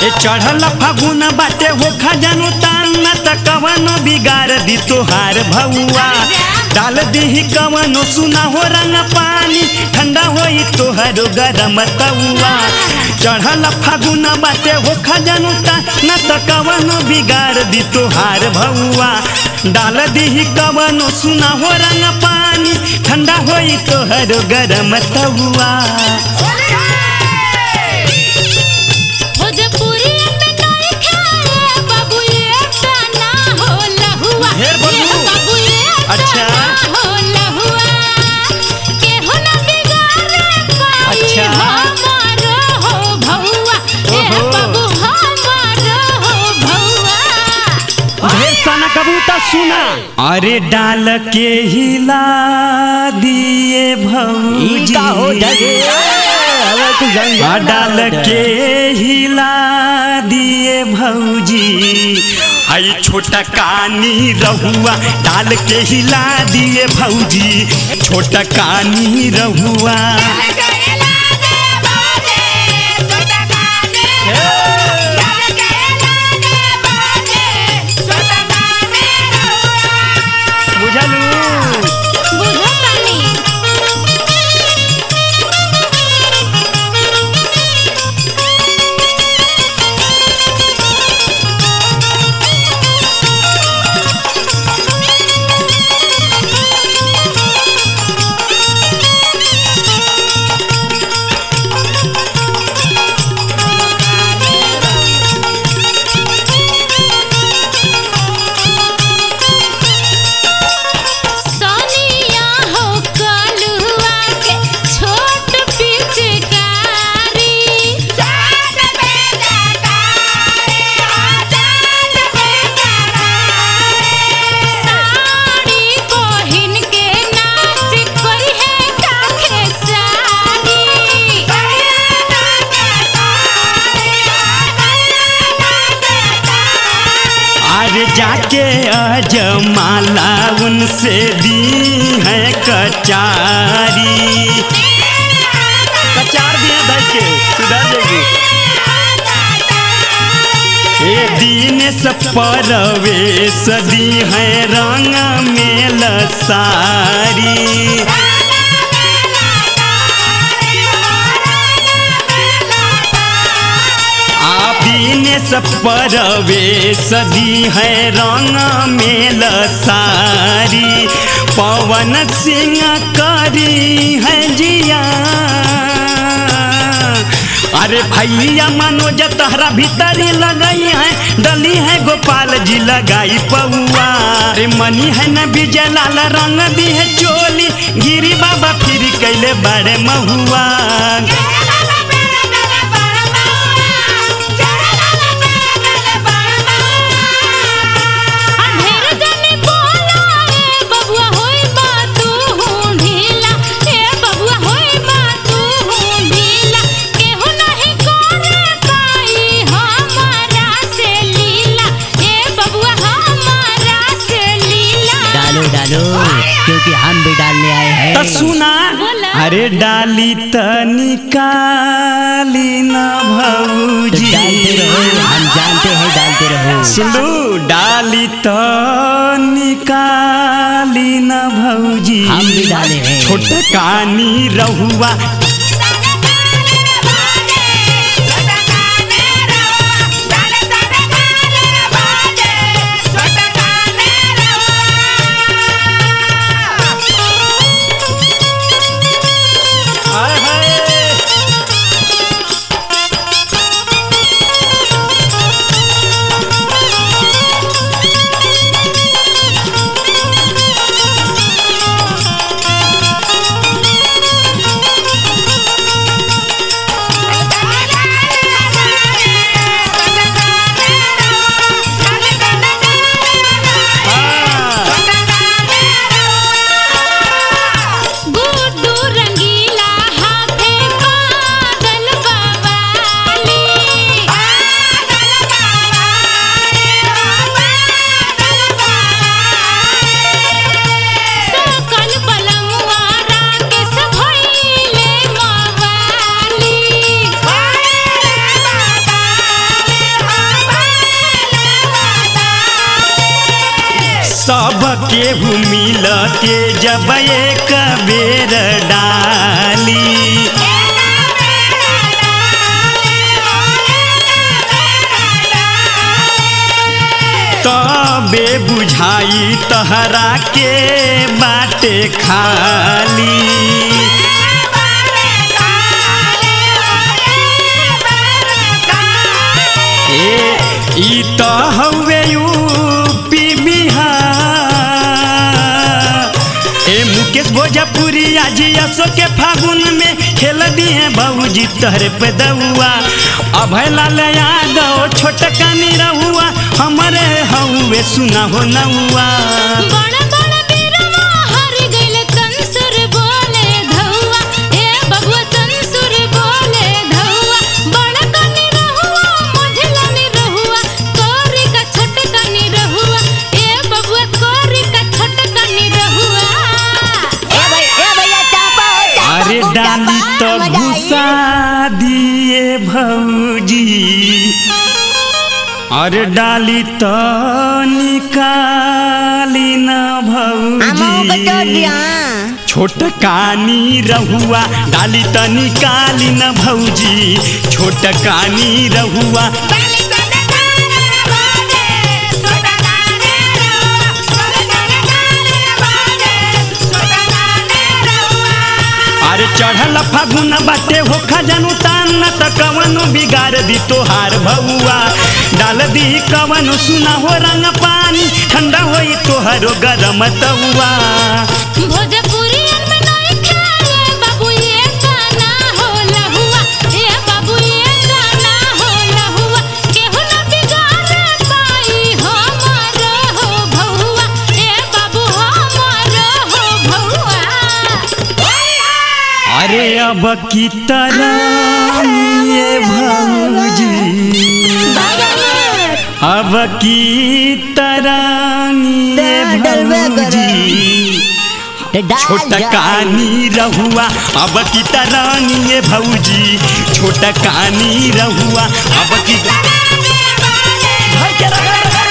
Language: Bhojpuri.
ए चढ़ल फागुन बाटे हो खजानो तान त कवनो बिगाड़ दी तोहार भौआ डाल दी कवनो सुना हो रंग पानी ठंडा होई तोहरो गरम तउआ चढ़ल फागुन बाटे हो खजानो तान त कवनो बिगाड़ दी तोहार भौआ डाल दी कवनो सुना हो रंग पानी ठंडा होई तोहरो गरम तउआ सुना अरे डाल के हिला दिए भौजी डाल के हिला दिए भौजी आई छोटा कानी रहुआ डाल के हिला दिए भौजी छोटा कानी रहुआ जाके अजमाला उनसे दी है कचारी कचार दिया धर के सुधर देगी ए दिन सब परवेश दी है रंग में लसारी सब परवेश दी है रंग में लसारी पवन सिंह करी है जिया अरे भैया मनोज तहरा भीतरी लगाई है डली है गोपाल जी लगाई पौआ अरे मनी है न विजय लाल रंग दी है चोली गिरी बाबा फिर कैले बड़े महुआ क्योंकि हम भी डालने आए हैं तो सुना अरे डाली त निकाली न भौजी डालते रहो हम जानते हैं डालते रहो सुनो डाली त निकाली न भौजी हम भी डाले हैं छोटा कानी रहुआ गुड्डू रंगीला हाथ केहू मिलके जब एक बेर डाली तबे बुझाई तहरा के बाटे खाली ई तो हवे यूपी बिहार मुकेश भोजपुरी आज असो के फागुन में खेल दिए बाबूजी तहरे पे दउआ अभय लाल यादव छोटका निरहुआ हमरे हउए सुना हो नउआ डाली तो घुसा दिए भौजी अरे डाली तो निकाली न भौजी छोटकानी रहुआ डाली तो निकाली न भौजी छोटकानी रहुआ अरे चढ़ल फागुन बाटे हो खजनु तान त कवनो बिगाड़ दी तोहार भौआ डाल दी कवनो सुना हो रंग पानी ठंडा होई तोहरो गरम तउआ भोजपुरियन में नहीं खेले बाबू ये गाना हो लहुआ ए बाबू ये गाना हो लहुआ केहू न बिगाड़ पाई हमर हो भौआ ए बाबू हमर हो भौआ अरे अब की तरह ये भौजी अब की तरह ये भौजी छोटकानी रहुआ अब की तरह ये भौजी छोटकानी रहुआ अब की